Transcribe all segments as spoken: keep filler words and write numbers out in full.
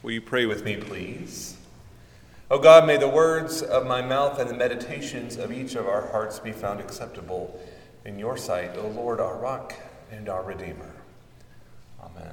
Will you pray with me, please? O God, may the words of my mouth and the meditations of each of our hearts be found acceptable in your sight, O Lord, our rock and our Redeemer. Amen.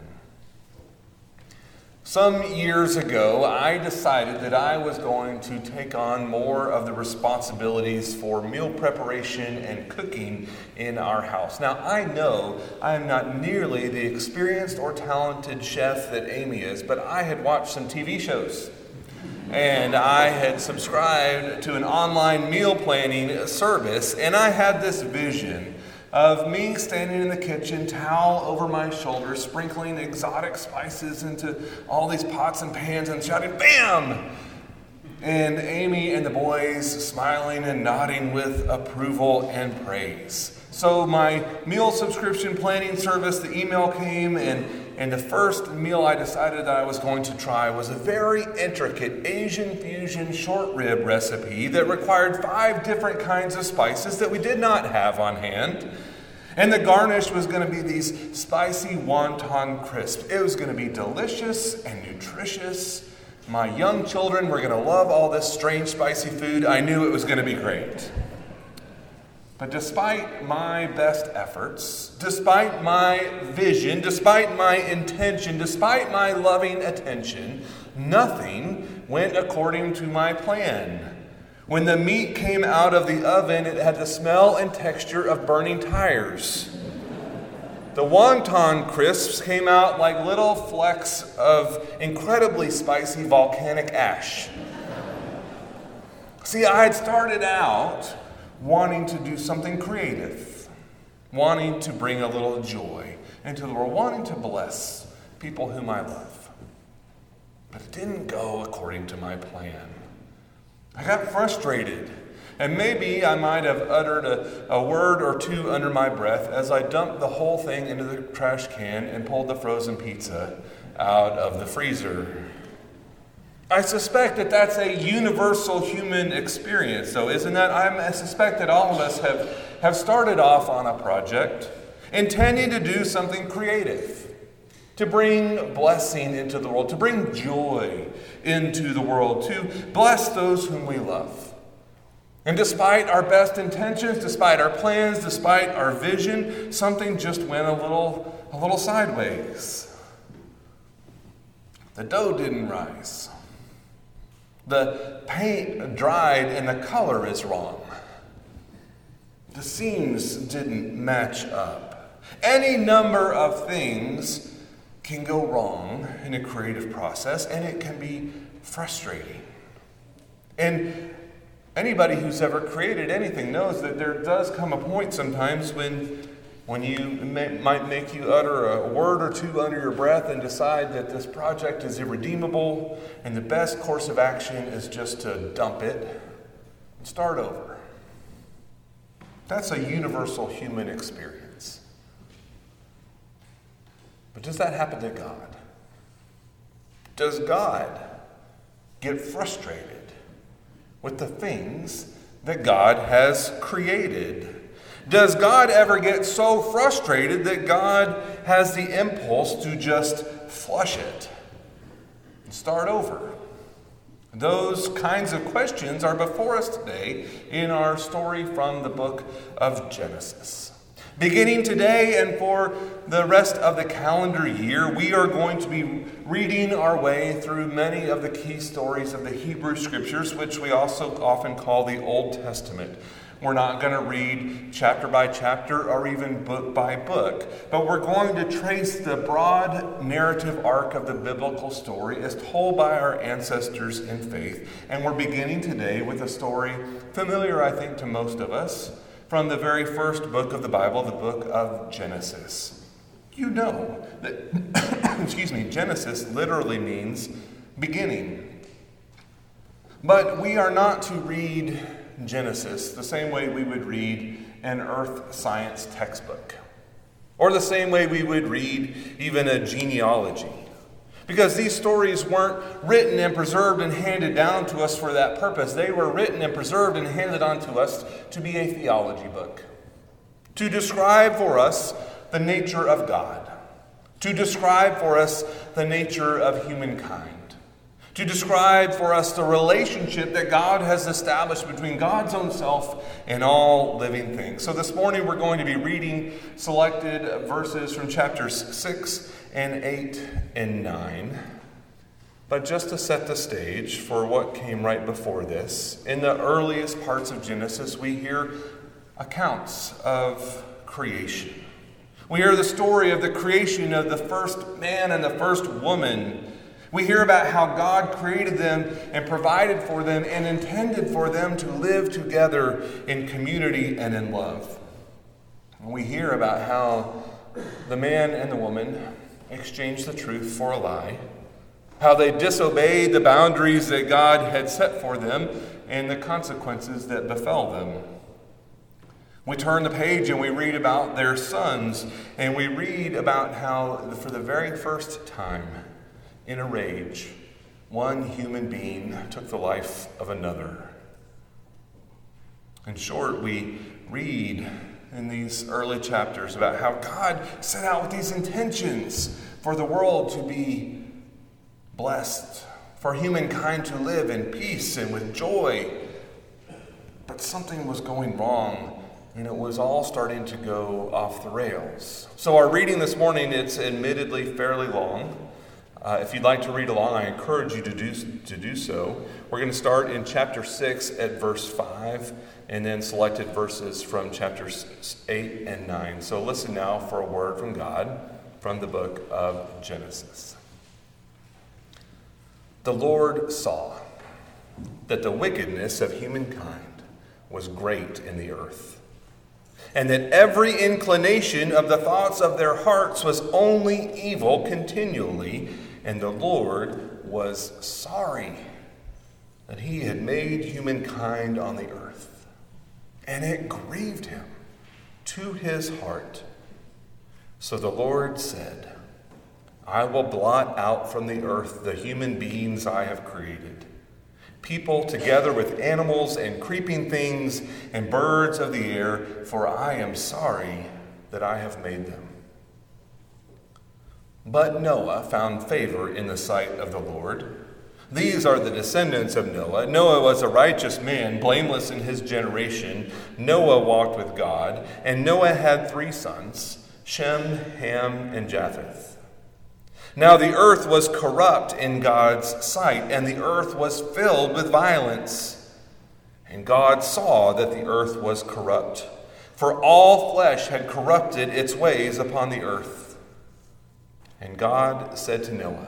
Some years ago, I decided that I was going to take on more of the responsibilities for meal preparation and cooking in our house. Now, I know I am not nearly the experienced or talented chef that Amy is, but I had watched some T V shows. And I had subscribed to an online meal planning service, and I had this vision of me standing in the kitchen, towel over my shoulder, sprinkling exotic spices into all these pots and pans and shouting, "Bam!" And Amy and the boys smiling and nodding with approval and praise. So my meal subscription planning service, the email came, and, and the first meal I decided that I was going to try was a very intricate Asian fusion short rib recipe that required five different kinds of spices that we did not have on hand. And the garnish was going to be these spicy wonton crisps. It was going to be delicious and nutritious. My young children were going to love all this strange spicy food. I knew it was going to be great. But despite my best efforts, despite my vision, despite my intention, despite my loving attention, nothing went according to my plan. When the meat came out of the oven, it had the smell and texture of burning tires. The wonton crisps came out like little flecks of incredibly spicy volcanic ash. See, I had started out wanting to do something creative, wanting to bring a little joy into the world, wanting to bless people whom I love. But it didn't go according to my plan. I got frustrated, and maybe I might have uttered a, a word or two under my breath as I dumped the whole thing into the trash can and pulled the frozen pizza out of the freezer. I suspect that that's a universal human experience, though, isn't that? I suspect that all of us have, have started off on a project intending to do something creative, to bring blessing into the world, to bring joy into the world, to bless those whom we love. And despite our best intentions, despite our plans, despite our vision, something just went a little, a little sideways. The dough didn't rise. The paint dried and the color is wrong. The seams didn't match up. Any number of things can go wrong in a creative process, and it can be frustrating. And anybody who's ever created anything knows that there does come a point sometimes when when you may, might make you utter a word or two under your breath and decide that this project is irredeemable and the best course of action is just to dump it and start over. That's a universal human experience. But does that happen to God? Does God get frustrated with the things that God has created? Does God ever get so frustrated that God has the impulse to just flush it and start over? Those kinds of questions are before us today in our story from the book of Genesis. Beginning today and for the rest of the calendar year, we are going to be reading our way through many of the key stories of the Hebrew Scriptures, which we also often call the Old Testament. We're not going to read chapter by chapter or even book by book, but we're going to trace the broad narrative arc of the biblical story as told by our ancestors in faith. And we're beginning today with a story familiar, I think, to most of us, from the very first book of the Bible, the book of Genesis. You know that, excuse me, Genesis literally means beginning. But we are not to read Genesis the same way we would read an earth science textbook, or the same way we would read even a genealogy. Because these stories weren't written and preserved and handed down to us for that purpose. They were written and preserved and handed on to us to be a theology book, to describe for us the nature of God, to describe for us the nature of humankind, to describe for us the relationship that God has established between God's own self and all living things. So this morning we're going to be reading selected verses from chapters six and eight and nine. But just to set the stage for what came right before this, in the earliest parts of Genesis, we hear accounts of creation. We hear the story of the creation of the first man and the first woman. We hear about how God created them and provided for them and intended for them to live together in community and in love. And we hear about how the man and the woman exchanged the truth for a lie, how they disobeyed the boundaries that God had set for them and the consequences that befell them. We turn the page and we read about their sons, and we read about how, for the very first time, in a rage, one human being took the life of another. In short, we read in these early chapters about how God set out with these intentions for the world to be blessed, for humankind to live in peace and with joy. But something was going wrong, and it was all starting to go off the rails. So our reading this morning, it's admittedly fairly long. Uh, if you'd like to read along, I encourage you to do, to do so. We're going to start in chapter six at verse five, and then selected verses from chapters eight and nine. So listen now for a word from God from the book of Genesis. The Lord saw that the wickedness of humankind was great in the earth, and that every inclination of the thoughts of their hearts was only evil continually. And the Lord was sorry that he had made humankind on the earth, and it grieved him to his heart. So the Lord said, I will blot out from the earth the human beings I have created, people together with animals and creeping things and birds of the air, for I am sorry that I have made them. But Noah found favor in the sight of the Lord. These are the descendants of Noah. Noah was a righteous man, blameless in his generation. Noah walked with God, and Noah had three sons, Shem, Ham, and Japheth. Now the earth was corrupt in God's sight, and the earth was filled with violence. And God saw that the earth was corrupt, for all flesh had corrupted its ways upon the earth. And God said to Noah,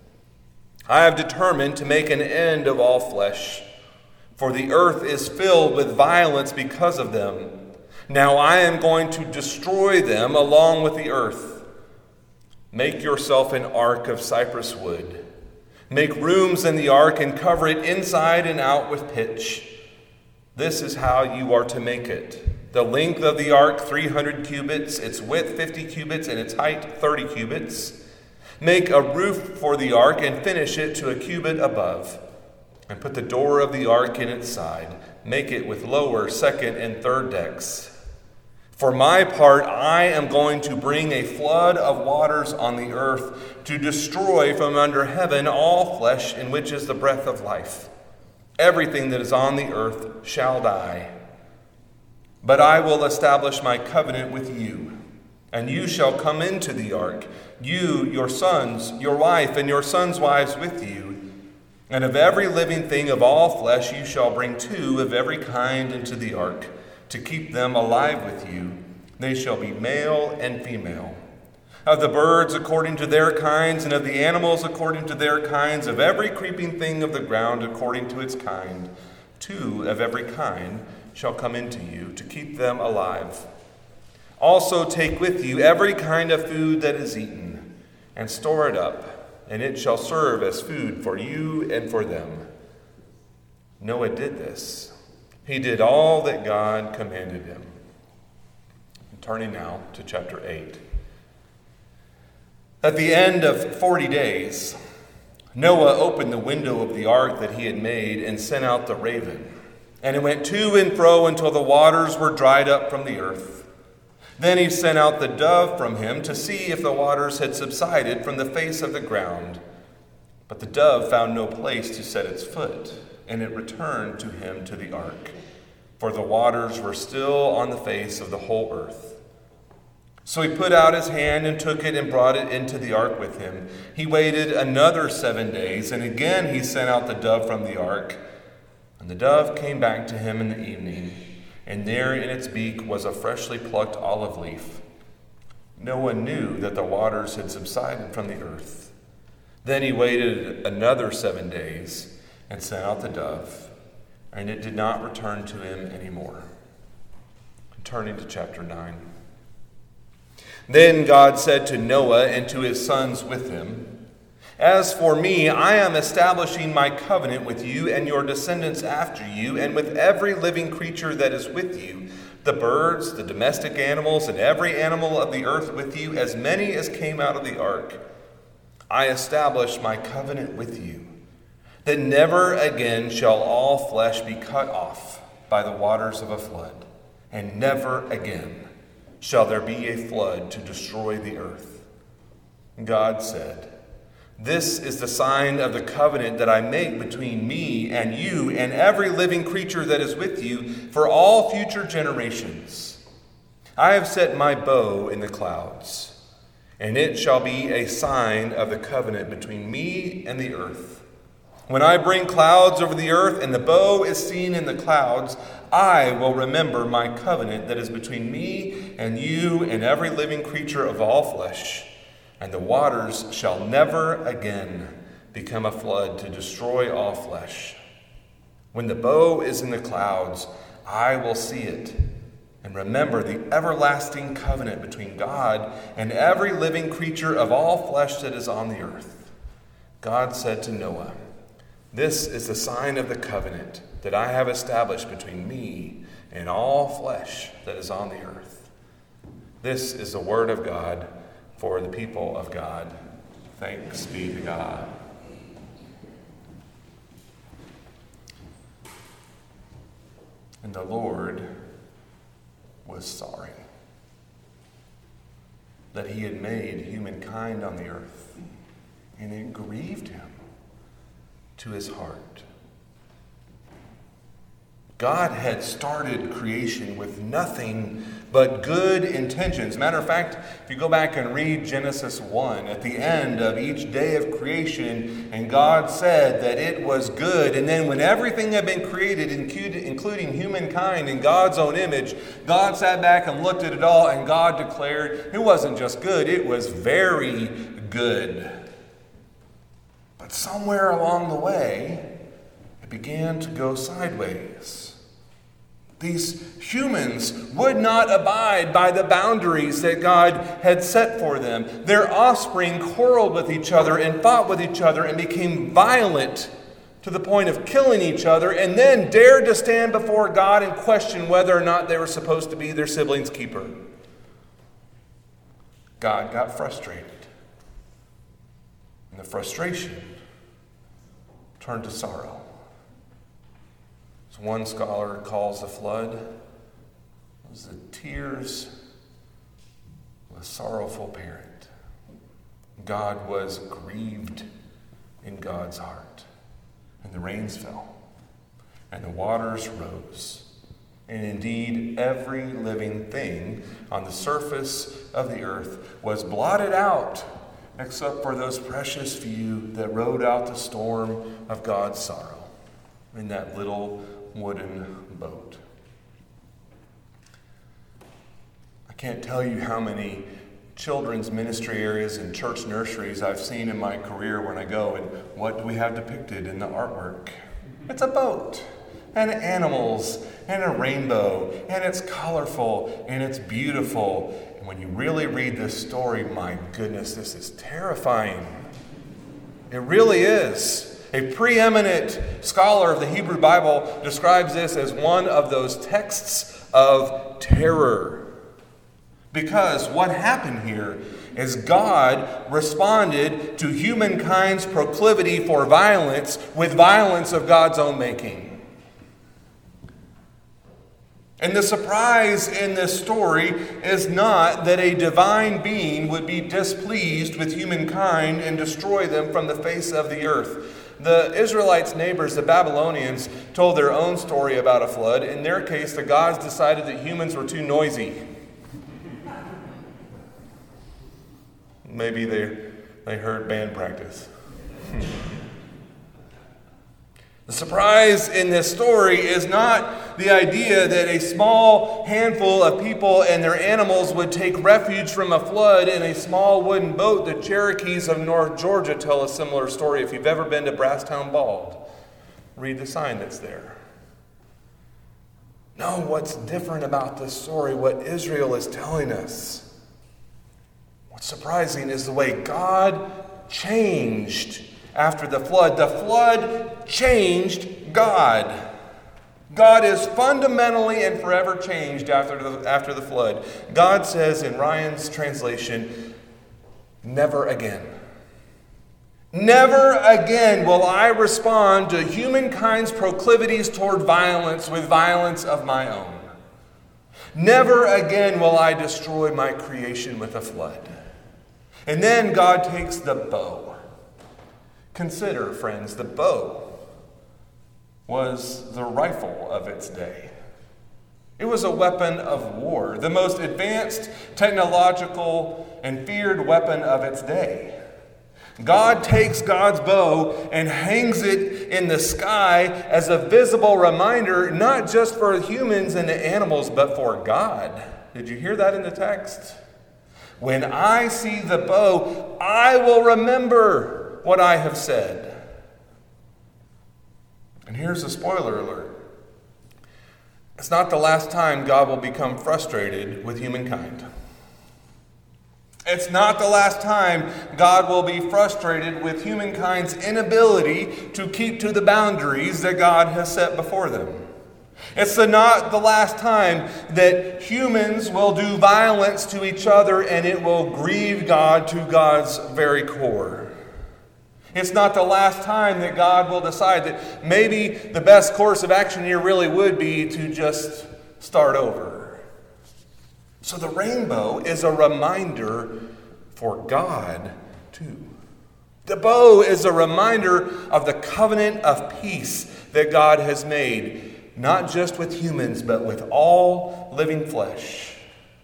I have determined to make an end of all flesh, for the earth is filled with violence because of them. Now I am going to destroy them along with the earth. Make yourself an ark of cypress wood. Make rooms in the ark and cover it inside and out with pitch. This is how you are to make it. The length of the ark, three hundred cubits, its width, fifty cubits, and its height, thirty cubits. Make a roof for the ark and finish it to a cubit above. And put the door of the ark in its side. Make it with lower, second, and third decks. For my part, I am going to bring a flood of waters on the earth to destroy from under heaven all flesh in which is the breath of life. Everything that is on the earth shall die. But I will establish my covenant with you, and you shall come into the ark, you, your sons, your wife, and your sons' wives with you. And of every living thing of all flesh you shall bring two of every kind into the ark, to keep them alive with you. They shall be male and female. Of the birds according to their kinds, and of the animals according to their kinds, of every creeping thing of the ground according to its kind, two of every kind shall come into you, to keep them alive. Also take with you every kind of food that is eaten, and store it up, and it shall serve as food for you and for them. Noah did this. He did all that God commanded him. Turning now to chapter eight. At the end of forty days, Noah opened the window of the ark that he had made and sent out the raven. And it went to and fro until the waters were dried up from the earth. Then he sent out the dove from him to see if the waters had subsided from the face of the ground. But the dove found no place to set its foot, and it returned to him to the ark, for the waters were still on the face of the whole earth. So he put out his hand and took it and brought it into the ark with him. He waited another seven days, and again he sent out the dove from the ark. And the dove came back to him in the evening, and there in its beak was a freshly plucked olive leaf. No one knew that the waters had subsided from the earth. Then he waited another seven days and sent out the dove, and it did not return to him anymore. Turning to chapter nine. Then God said to Noah and to his sons with him, "As for me, I am establishing my covenant with you and your descendants after you, and with every living creature that is with you, the birds, the domestic animals, and every animal of the earth with you, as many as came out of the ark. I establish my covenant with you, that never again shall all flesh be cut off by the waters of a flood, and never again shall there be a flood to destroy the earth." God said, "This is the sign of the covenant that I make between me and you and every living creature that is with you for all future generations. I have set my bow in the clouds, and it shall be a sign of the covenant between me and the earth. When I bring clouds over the earth and the bow is seen in the clouds, I will remember my covenant that is between me and you and every living creature of all flesh. And the waters shall never again become a flood to destroy all flesh. When the bow is in the clouds, I will see it and remember the everlasting covenant between God and every living creature of all flesh that is on the earth." God said to Noah, "This is the sign of the covenant that I have established between me and all flesh that is on the earth." This is the word of God for the people of God. Thanks be to God. And the Lord was sorry that he had made humankind on the earth, and it grieved him to his heart. God had started creation with nothing but good intentions. Matter of fact, if you go back and read Genesis one, at the end of each day of creation, and God said that it was good, and then when everything had been created, including humankind in God's own image, God sat back and looked at it all, and God declared it wasn't just good, it was very good. But somewhere along the way, it began to go sideways. These humans would not abide by the boundaries that God had set for them. Their offspring quarreled with each other and fought with each other and became violent to the point of killing each other, and then dared to stand before God and question whether or not they were supposed to be their sibling's keeper. God got frustrated. And the frustration turned to sorrow. As one scholar calls the flood, it was the tears of a sorrowful parent. God was grieved in God's heart. And the rains fell, and the waters rose. And indeed, every living thing on the surface of the earth was blotted out, except for those precious few that rode out the storm of God's sorrow in that little wooden boat. I can't tell you how many children's ministry areas and church nurseries I've seen in my career when I go, and what do we have depicted in the artwork? It's a boat, and animals, and a rainbow, and it's colorful, and it's beautiful. And when you really read this story, my goodness, this is terrifying. It really is. A preeminent scholar of the Hebrew Bible describes this as one of those texts of terror. Because what happened here is God responded to humankind's proclivity for violence with violence of God's own making. And the surprise in this story is not that a divine being would be displeased with humankind and destroy them from the face of the earth. The Israelites' neighbors, the Babylonians, told their own story about a flood. In their case, the gods decided that humans were too noisy. Maybe they, they heard band practice. The surprise in this story is not the idea that a small handful of people and their animals would take refuge from a flood in a small wooden boat. The Cherokees of North Georgia tell a similar story. If you've ever been to Brasstown Bald, read the sign that's there. No, what's different about this story, what Israel is telling us, what's surprising is the way God changed after the flood. The flood changed God. God is fundamentally and forever changed after the, after the flood. God says in Ryan's translation, never again. Never again will I respond to humankind's proclivities toward violence with violence of my own. Never again will I destroy my creation with a flood. And then God takes the bow. Consider, friends, the bow was the rifle of its day. It was a weapon of war, the most advanced technological and feared weapon of its day. God takes God's bow and hangs it in the sky as a visible reminder, not just for humans and the animals, but for God. Did you hear that in the text? When I see the bow, I will remember what I have said. And here's a spoiler alert. It's not the last time God will become frustrated with humankind. It's not the last time God will be frustrated with humankind's inability to keep to the boundaries that God has set before them. It's the, not the last time that humans will do violence to each other and it will grieve God to God's very core. It's not the last time that God will decide that maybe the best course of action here really would be to just start over. So the rainbow is a reminder for God too. The bow is a reminder of the covenant of peace that God has made, not just with humans, but with all living flesh.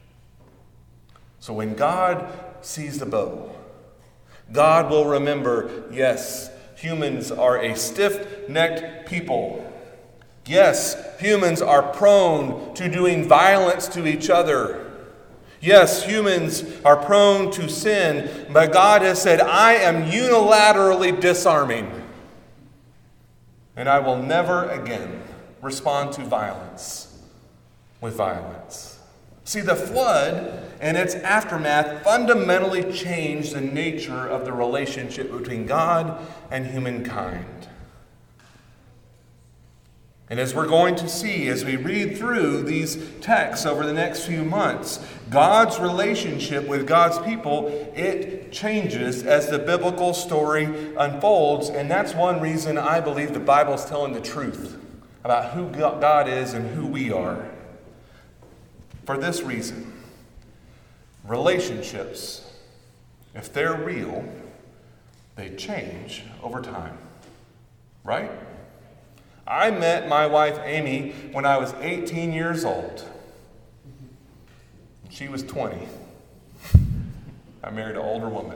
So when God sees the bow, God will remember, yes, humans are a stiff-necked people. Yes, humans are prone to doing violence to each other. Yes, humans are prone to sin, but God has said, I am unilaterally disarming, and I will never again respond to violence with violence. See, the flood and its aftermath fundamentally changed the nature of the relationship between God and humankind. And as we're going to see as we read through these texts over the next few months, God's relationship with God's people, it changes as the biblical story unfolds. And that's one reason I believe the Bible is telling the truth about who God is and who we are. For this reason, relationships, if they're real, they change over time. Right? I met my wife Amy when I was eighteen years old. She was twenty. I married an older woman.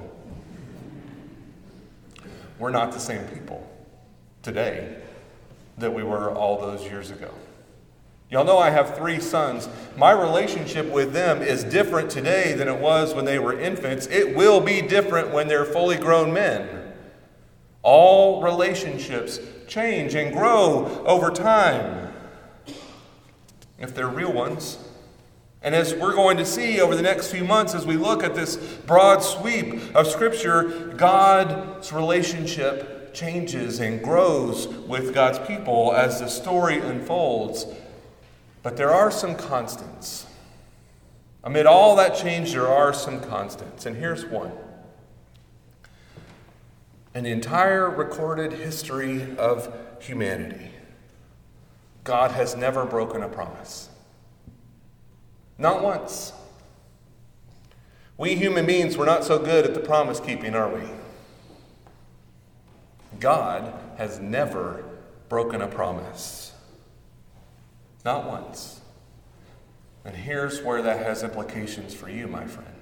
We're not the same people today that we were all those years ago. Y'all know I have three sons. My relationship with them is different today than it was when they were infants. It will be different when they're fully grown men. All relationships change and grow over time, if they're real ones. And as we're going to see over the next few months as we look at this broad sweep of Scripture, God's relationship changes and grows with God's people as the story unfolds. But there are some constants. Amid all that change, there are some constants. And here's one. In the entire recorded history of humanity, God has never broken a promise. Not once. We human beings, we're not so good at the promise keeping, are we? God has never broken a promise. Not once. And here's where that has implications for you, my friend.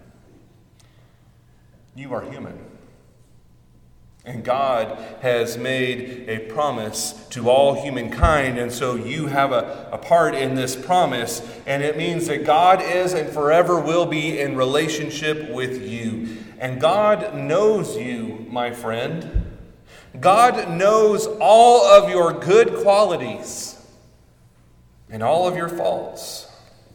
You are human. And God has made a promise to all humankind, and so you have a, a part in this promise, and it means that God is and forever will be in relationship with you. And God knows you, my friend. God knows all of your good qualities and all of your faults.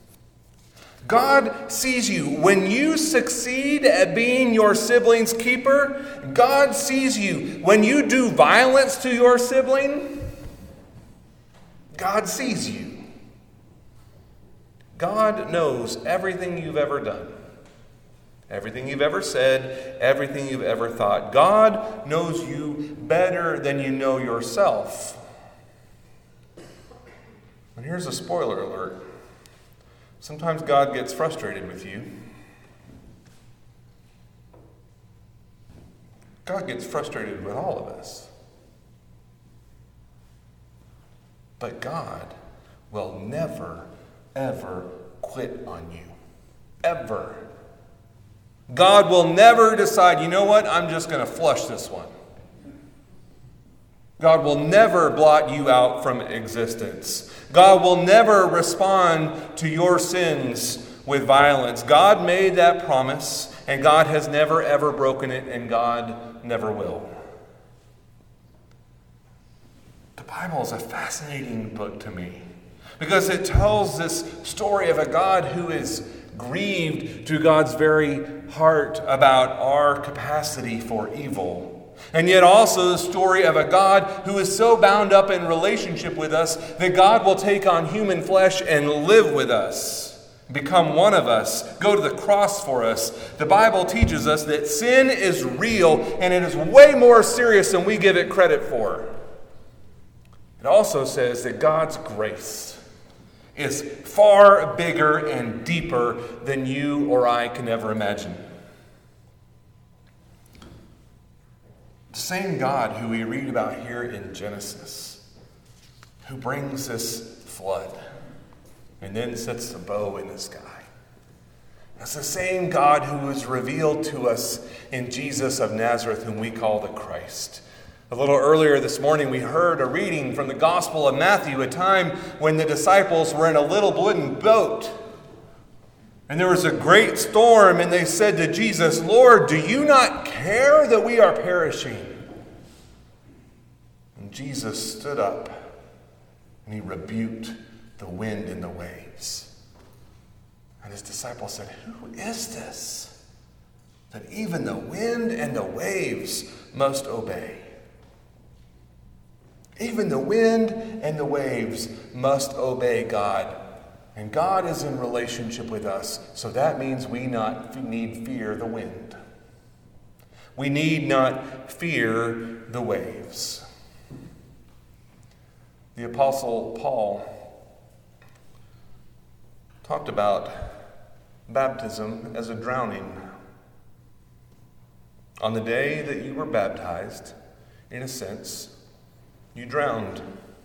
God sees you. When you succeed at being your sibling's keeper, God sees you. When you do violence to your sibling, God sees you. God knows everything you've ever done, everything you've ever said, everything you've ever thought. God knows you better than you know yourself. And here's a spoiler alert. Sometimes God gets frustrated with you. God gets frustrated with all of us. But God will never, ever quit on you. Ever. God will never decide, you know what, I'm just going to flush this one. God will never blot you out from existence. God will never respond to your sins with violence. God made that promise, and God has never, ever broken it, and God never will. The Bible is a fascinating book to me because it tells this story of a God who is grieved to God's very heart about our capacity for evil. And yet also the story of a God who is so bound up in relationship with us that God will take on human flesh and live with us, become one of us, go to the cross for us. The Bible teaches us that sin is real and it is way more serious than we give it credit for. It also says that God's grace is far bigger and deeper than you or I can ever imagine. The same God who we read about here in Genesis, who brings this flood and then sets the bow in the sky. That's the same God who was revealed to us in Jesus of Nazareth, whom we call the Christ. A little earlier this morning, we heard a reading from the Gospel of Matthew, a time when the disciples were in a little wooden boat. And there was a great storm, and they said to Jesus, "Lord, do you not care that we are perishing?" And Jesus stood up, and he rebuked the wind and the waves. And his disciples said, "Who is this, that even the wind and the waves must obey?" Even the wind and the waves must obey God. And God is in relationship with us, so that means we not need fear the wind. We need not fear the waves. The Apostle Paul talked about baptism as a drowning. On the day that you were baptized, in a sense, you drowned.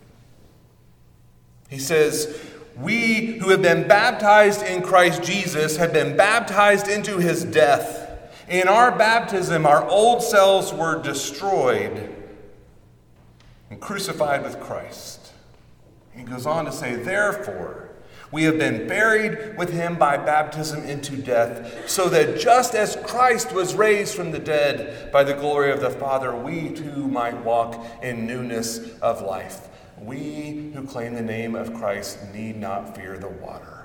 He says, we who have been baptized in Christ Jesus have been baptized into his death. In our baptism, our old selves were destroyed and crucified with Christ. He goes on to say, therefore, we have been buried with him by baptism into death, so that just as Christ was raised from the dead by the glory of the Father, we too might walk in newness of life. We who claim the name of Christ need not fear the water.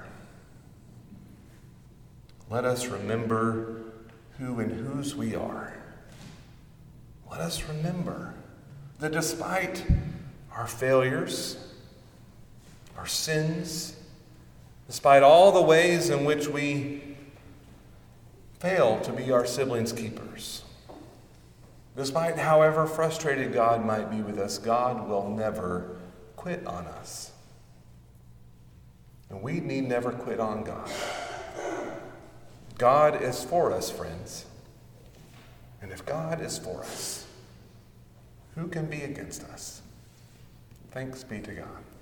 Let us remember who and whose we are. Let us remember that despite our failures, our sins, despite all the ways in which we fail to be our siblings' keepers, despite however frustrated God might be with us, God will never quit on us. And we need never quit on God. God is for us, friends. And if God is for us, who can be against us? Thanks be to God.